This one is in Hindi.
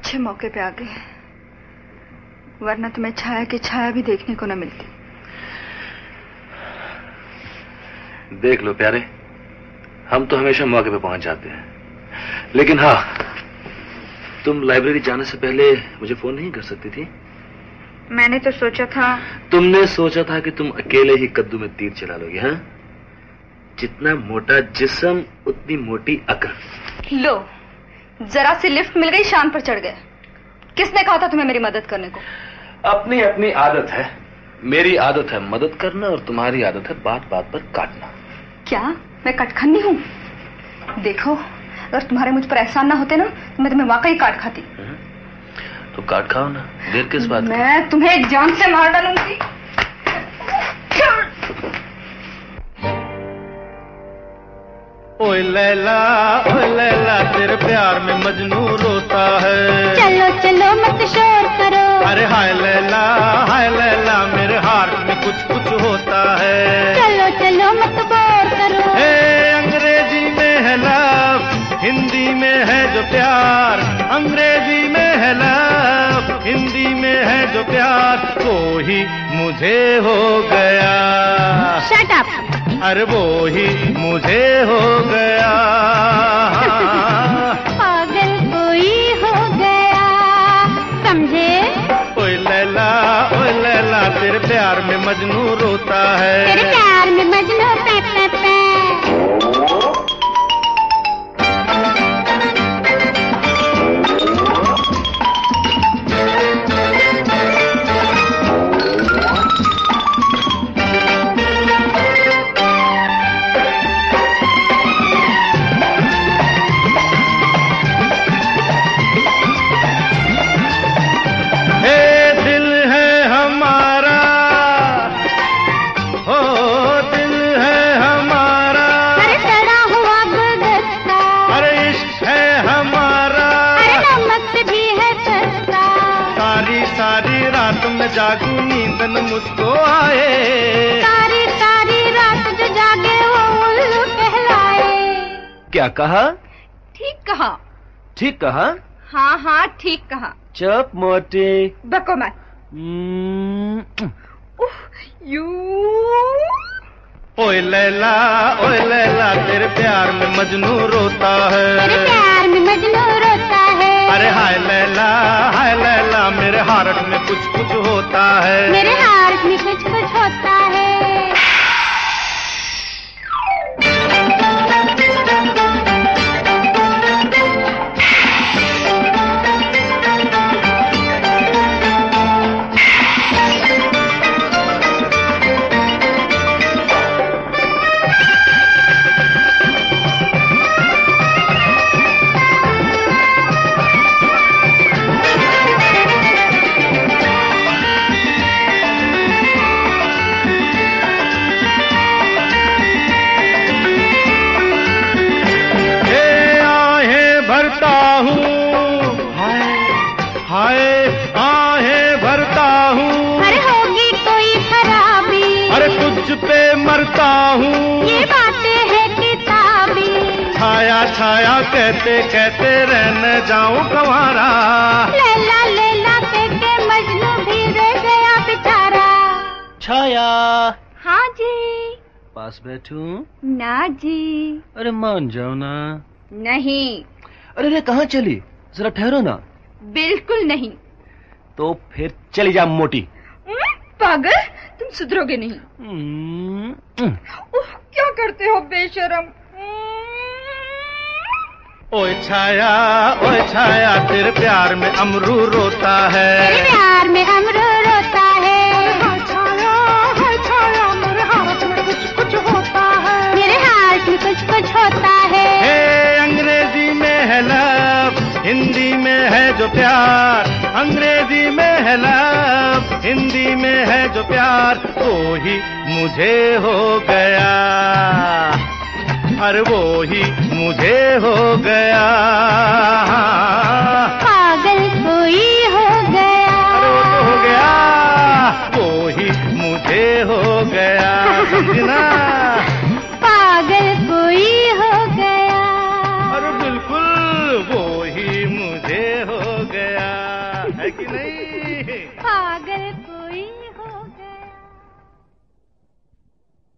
अच्छे मौके पे आ गए, वरना तुम्हें छाया की छाया भी देखने को न मिलती। देख लो प्यारे, हम तो हमेशा मौके पे पहुंच जाते हैं, लेकिन हाँ, तुम लाइब्रेरी जाने से पहले मुझे फोन नहीं कर सकती थी? मैंने तो सोचा था। तुमने सोचा था कि तुम अकेले ही कद्दू में तीर चला लोगे? हाँ, जितना मोटा जिस्म उतनी मोटी अकल। लो, जरा सी लिफ्ट मिल गई, शान पर चढ़ गए। किसने कहा था तुम्हें मेरी मदद करने को? अपनी अपनी आदत है। मेरी आदत है मदद करना और तुम्हारी आदत है बात बात पर काटना। क्या मैं कटखन्नी हूँ? देखो, अगर तुम्हारे मुझ पर एहसान ना होते ना तो मैं तुम्हें वाकई काट खाती। तो काट खाओ ना, देर किस बात? मैं तुम्हें जान से मार डालूंगी। ओए लैला तेरे प्यार में मजनू रोता है। चलो चलो मत शोर करो। अरे हाय लैला मेरे हार्ट में कुछ कुछ होता है। चलो चलो मत बोर करो। अंग्रेजी में है लव, हिंदी में है जो प्यार। अंग्रेजी में है लव, हिंदी में है जो प्यार, वो ही मुझे हो गया। Shut up. अरे वो ही मुझे हो गया। पागल कोई हो गया, समझे? ओए लैला तेरे प्यार में मजनू रोता है। तेरे प्यार में मजनू पे पे पे। जागू नींद न मुझको आए। सारी सारी रात जो जागे वो उल्लू कहलाए। क्या कहा? ठीक कहा। ठीक कहा? हाँ हाँ ठीक कहा। चुप मोटी। बको मत। यू। ओए लैला तेरे प्यार में मजनू रोता है। तेरे प्यार में मजनू रोता है। अरे हाय लैला मेरे हार्ट में कुछ कुछ होता है। मेरे हार्ट में कुछ कुछ होता है। मरता हूँ, ये बातें है किताबी। छाया कहते कहते रहने जाऊं कंवारा। लैला कह के मजनू भी रह गया बेचारा। छाया। हाँ जी। पास बैठूं? ना जी। अरे मान जाओ ना। नहीं। अरे कहाँ चली? जरा ठहरो ना। बिल्कुल नहीं। तो फिर चली जा मोटी। पागल, तुम सुधरोगे नहीं। क्या करते हो बेशरम। ओए छाया तेरे प्यार में अमरू रोता है। तेरे प्यार में अमरू रोता है। हाय छाया मेरे हार्ट में कुछ कुछ होता है। मेरे हार्ट में कुछ कुछ होता है। अंग्रेजी में है लव, हिंदी में है जो प्यार। अंग्रेजी में है लव, हिंदी में है जो प्यार, वो ही मुझे हो गया। अरे वो ही मुझे हो गया। पागल कोई हो गया। अरे वो तो हो गया, वो ही मुझे हो गया। समझना? पागल कोई हो गया। अरे बिल्कुल वो ही मुझे हो गया। है कि नहीं? पागल कोई